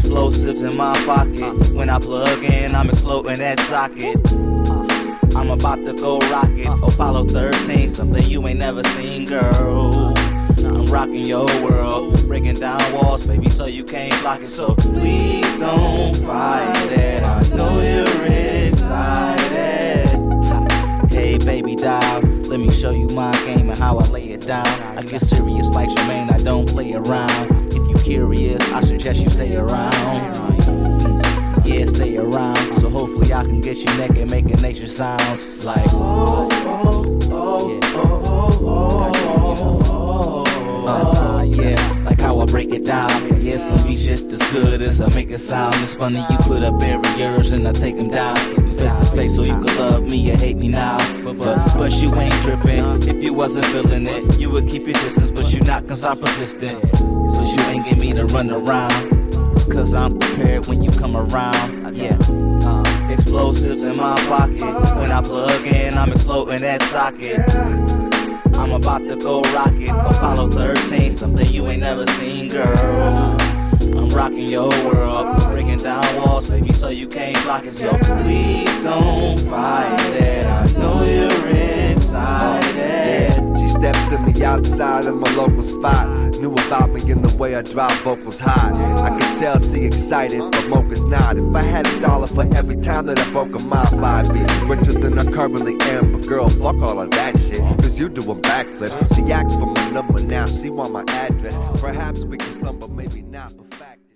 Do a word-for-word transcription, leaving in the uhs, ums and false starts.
Explosives in my pocket. When I plug in, I'm exploding that socket. I'm about to go rocket. Apollo thirteen, something you ain't never seen, girl. I'm rocking your world, breaking down walls, baby, so you can't block it. So please don't fight it. I know you're excited. Hey, baby doll, let me show you my game and how I lay it down. I get serious like Jermaine, I don't play around. If you curious, I suggest you stay around. Yeah, stay around. So hopefully I can get you naked, making nature sounds like oh, oh, oh, yeah. oh, oh, oh, oh, uh, yeah, like how I break it down. Yeah, it's gonna be just as good as I make it sound. It's funny you put up barriers and I take them down. Face to face so you could love me or hate me now. But, but, but you ain't tripping. If you wasn't feeling it, you would keep your distance. But you not cause I'm persistent. But you ain't get me to run around. Cause I'm prepared when you come around. Yeah, uh, explosives in my pocket. When I plug in, I'm exploding that socket. I'm about to go rocket. Apollo thirteen, something you ain't never seen, girl. I'm rocking your world, breaking down walls, baby, so you can't block it. So please don't fight it. I know you're excited. She stepped to me outside of my local spot. Knew about me in the way I drop vocals high. I could tell she excited, but Mocha's not. If I had a dollar for every time that I broke a mile, I'd be richer than I currently am. But girl, fuck all of that shit, cause you doing backflips. She asked for my number now, she want my address. Perhaps we can some, but maybe not. But